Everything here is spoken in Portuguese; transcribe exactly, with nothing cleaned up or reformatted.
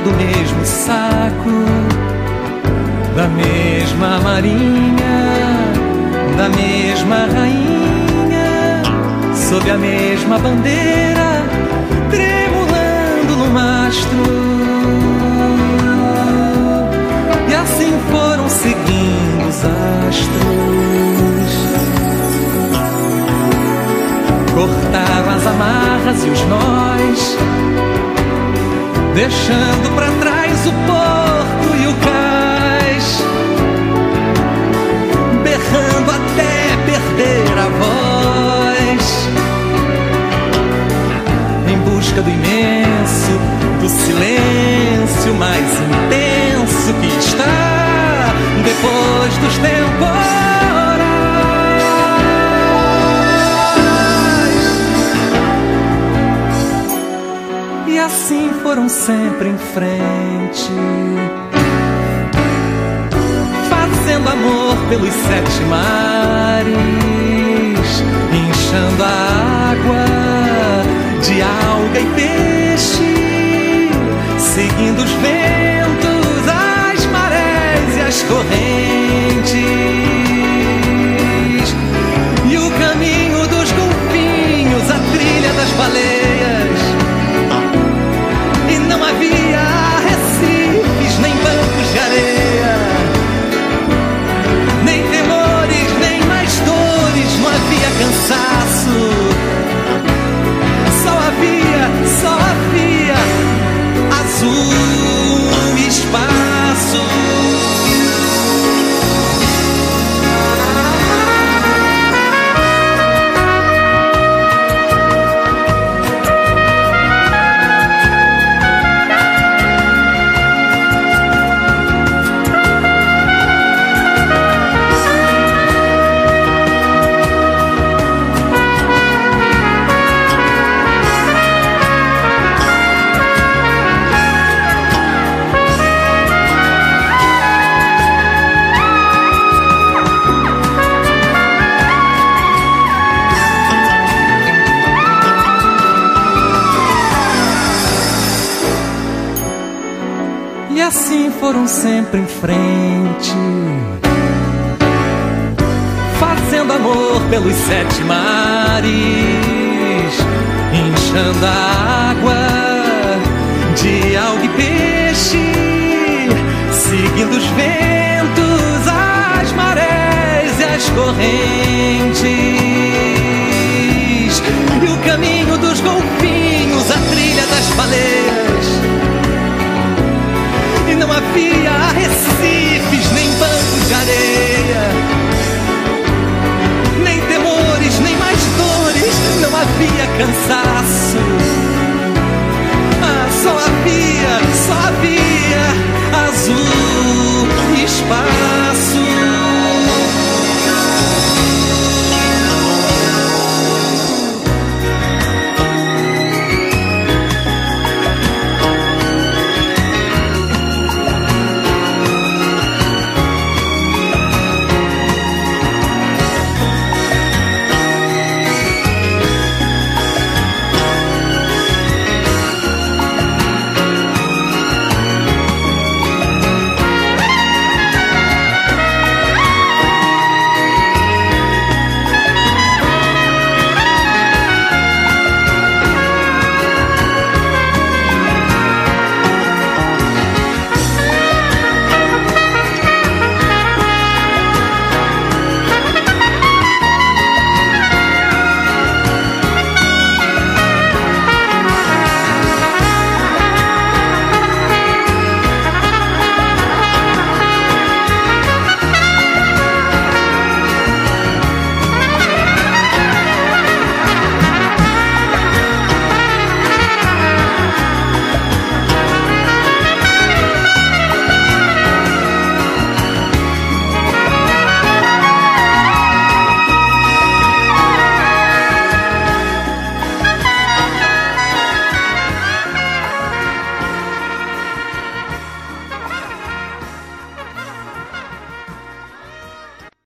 do mesmo saco, da mesma marinha, da mesma rainha, sob a mesma bandeira, tremulando no mastro. E assim foram seguindo os astros, cortaram as amarras e os nós, deixando pra trás o porto e o cais, berrando até perder a voz, em busca do imenso, do silêncio mais intenso que está depois dos temporais. E assim foram sempre em frente, fazendo amor pelos sete mares, inchando a água de alga e peixe, seguindo os ventos, as marés e as correntes, e o caminho dos golfinhos, a trilha das baleias. E não havia recifes, nem bancos de areia, nem temores, nem mais dores, não havia cansaço. Só havia, só havia azul e espaço. E assim foram sempre em frente, fazendo amor pelos sete mares, inchando a água de alga e peixe, seguindo os ventos, as marés e as correntes, e o caminho dos golfinhos, a trilha das baleias. E não havia recifes, nem bancos de areia, nem temores, nem mais dores, não havia cansaço.